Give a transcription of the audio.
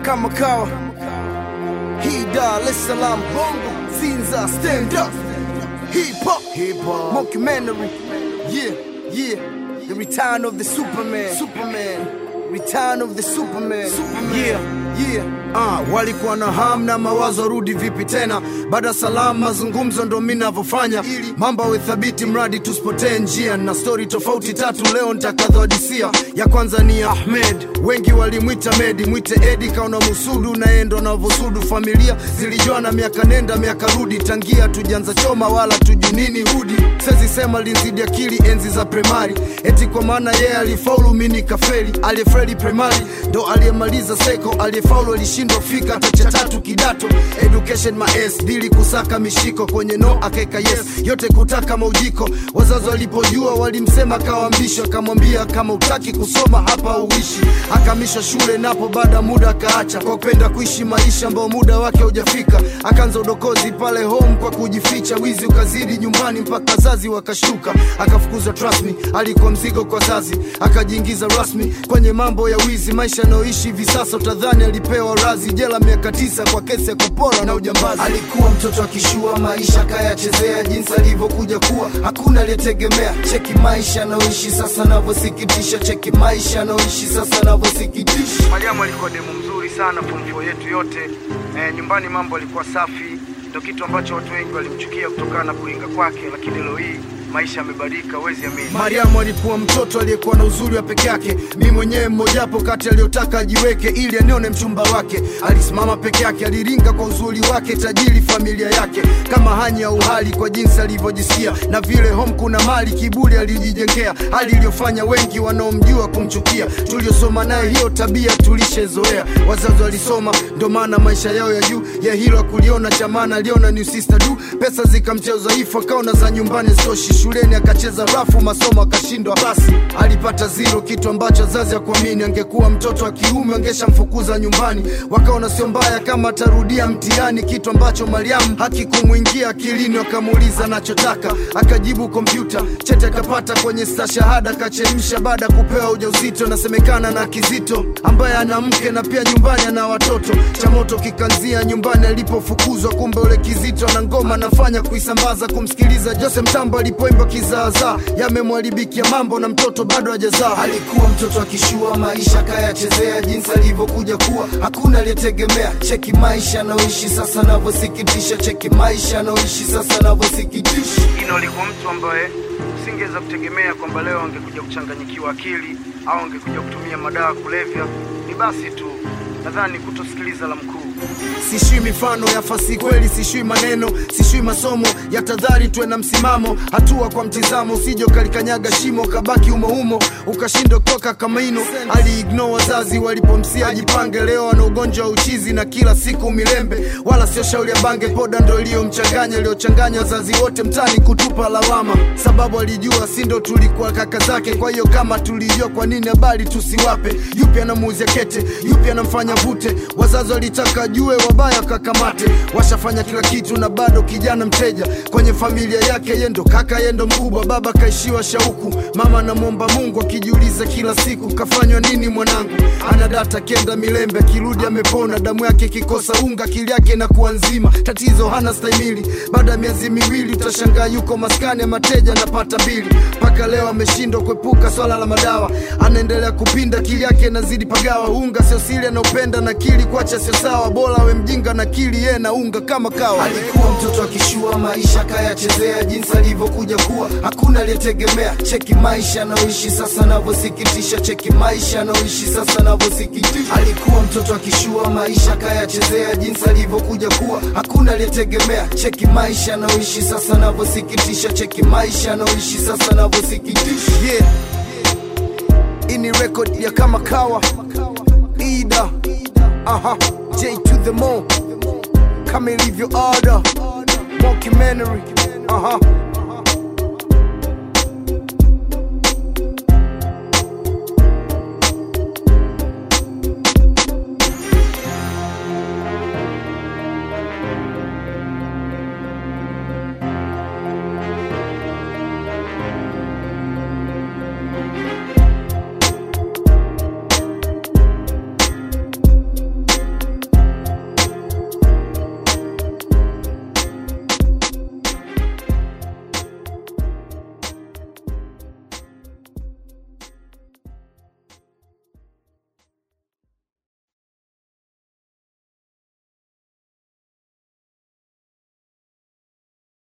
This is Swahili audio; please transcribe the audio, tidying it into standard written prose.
kama kawa. Hii Dar es Salaam bongo Sinza stand up. Hip hop mockumentary. Yeah. The return of the Superman. Return of the Superman. Yeah. Walikuwa na hamu na mawazo rudi vipi tena. Baada salamu mazungumzo ndo mimi ninavyofanya. Mambo yawe thabiti mradi tusipotee njia. Na story tofauti tatu leo nitakadhodisia. Ya kwanza ni Ahmed, wengi walimuita Medi, mwite Edi kaona musudu na endo anavosudu. Familia zilijuana miaka nenda miaka rudi. Tangia tujanza choma wala tujunini hudi. Sezi sema linzidi akili enzi za primary. Eti kwa maana yeye alifaulu mimi nikafeli. Aliyefeli primary ndo aliyemaliza seko. Aliyefaulu alishindwa kufika hata cha tatu kidato. Education maes dili kusaka mishiko. Kwenye no akeka yes yote kutaka maujiko. Wazazi walipojua walimsema kawambisho. Akamwambia kama utaki kusoma hapa uishi. Akamisha shule napo baada muda akaacha. Kwa kupenda kuishi maisha ambao muda wake hujafika. Akaanza udokozi pale home kwa kujificha. Wizi ukazidi nyumbani mpaka wazazi wakashuka. Akafukuzwa trust me, alikuwa mzigo kwa wazazi. Akajiingiza rasmi kwenye mambo ya wizi. Maisha anayoishi hivi sasa utadhani alipewa razi. Jela miaka 9 kwa kesi ya kupora na ujambazi. Alikuwa mtoto akishua maisha kayachezea. Jinsi alivyokuja kuwa hakuna aliyetegemea. Cheki maisha anayoishi sasa anavyosikitisha. Cheki maisha anayoishi sasa anavyosikitisha. Mariamu alikuwa demu mzuri sana form 4 yetu yote. Nyumbani mambo alikuwa safi. Ndio kitu ambacho watu wengi walimchukia kutokana na kuringa kwake, lakini leo hii maisha yamebadilika, huwezi amini. Mariamu alikuwa mtoto aliyekuwa na uzuri wa peke yake. Mimi mwenyewe mmoja hapo kati aliyotaka ajiweke ili anione mchumba wake. Alisimama peke yake, aliringa kwa uzuri wake, tajiri familia yake. Kama hanya ya uhali kwa jinsi alivyojisikia. Na vile home kuna mali kiburi alijijengea. Hali iliyofanya wengi wanaomjua kumchukia. Tuliosoma naye hiyo tabia tulishezoea. Wazazi walisoma ndo maana maisha yao ya juu. Ya hilo kuliona chamana aliona new sister du. Pesa zikamtia udhaifu akaona za nyumbani stoshi. Shuleni akacheza rafu masomo akashindwa basi. Alipata 0 kitu ambacho wazazi hakuamini. Angekuwa mtoto wa kiume angeshamfukuza nyumbani. Wakaona sio mbaya kama atarudia mtihani. Kitu ambacho Mariamu hakikumuingia akilini. Wakamuuliza anachotaka akajibu kompyuta. Cheti akapata kwenye stashahada akachemsha baada kupewa ujauzito. Nasemekana na Kizito ambaye ana mke na pia nyumbani ana watoto. Cha moto kikanzia nyumbani alipofukuzwa. Kumbe ule Kizito ana ngoma anafanya kuisambaza. Kumsikiliza Jose Mtambo alipoimba kizaazaa. Yamemwaribikia mambo na mtoto bado hajazaa. Alikuwa mtoto akishua maisha kayachezea. Jinsi alivyokuja kuwa hakuna aliyetegemea. Cheki maisha anayoishi sasa anavyosikitisha. Cheki maisha anayoishi sasa anavyosikitisha. Ino alikuwa mtu ambaye usingeweza kutegemea kwamba leo angekuja kuchanganyikiwa akili au angekuja kutumia madawa kulevya. Ni basi tu nadhani kutosikiliza la mkuu. Sishui mifano ya fasi kweli, sishui maneno, sishui masomo ya tadhari tuwe na msimamo. Hatua kwa mtizamo, usije ukalikanyaga shimo kabaki umo ukashindwa kutoka kama ino. Ali-ignore wazazi walipomsia ajipange. Leo ana ugonjwa wa uchizi na kila siku milembe. Wala sio shauri ya bange, poda ndo iliyochanganya wazazi wote mtani kutupa lawama. Sababu alijua si ndo tulikuwa kaka zake. Kwa hiyo kama tulijua kwa nini habari tusiwape. Yupi anamuuzia kete, yupi anamfanya vute. Wazazi walitaka jue wabaya kakamate. Washafanya kila kitu na bado kijana mteja. Kwenye familia yake yendo kaka yendo mkubwa. Baba kaishiwa shauku, mama anamuomba Mungu akijiuliza kila siku kafanywa nini mwanangu. Ana data kenda milembe kirudi amepona. Damu yake kikosa unga akili yake na kuwa nzima. Tatizo hana stahimili. Baada ya miezi 2 utashangaa yuko maskani ya mateja napata bili. Paka leo ameshindwa kuepuka swala la madawa. Anaendelea kupinda akili yake inazidi pagawa. Unga sio siri anaupenda na kili kuacha sio sawa. Bora we mjinga na kili ye na unga kama kawa. Alikuwa mtoto akishua maisha kayachezea. Jinsi alivyokuja kuwa hakuna aliyetegemea. Cheki maisha anayoishi sasa anavyosikitisha. Cheki maisha anayoishi sasa anavyosikitisha. Alikuwa mtoto akishua maisha kayachezea. Jinsi alivyokuja kuwa hakuna aliyetegemea. Cheki maisha anayoishi sasa anavyosikitisha. Cheki maisha anayoishi sasa anavyosikitisha. Yeah. Ini record ya kama kawa Ida J to the mo kama ilivyo order mockumentary